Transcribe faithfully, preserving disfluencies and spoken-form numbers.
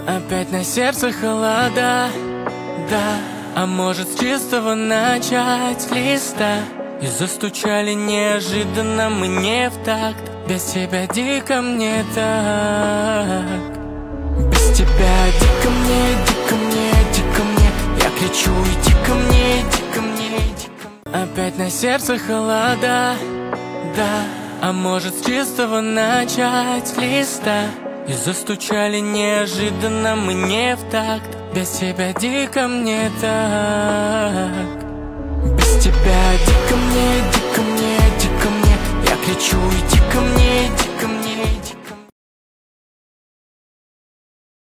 Опять на сердце холода, да. А может с чистого начать с листа. И застучали неожиданно мы не в такт. Без тебя дико мне так. Без тебя дико мне, дико мне, дико мне. Я кричу: иди ко мне, иди ко мне, иди ко мне. Опять на сердце холода, да. А может с чистого начать с листа. И застучали неожиданно мы не в такт. Без тебя дико мне так. Без тебя дико мне, дико мне, дико мне. Я кричу: иди ко мне, иди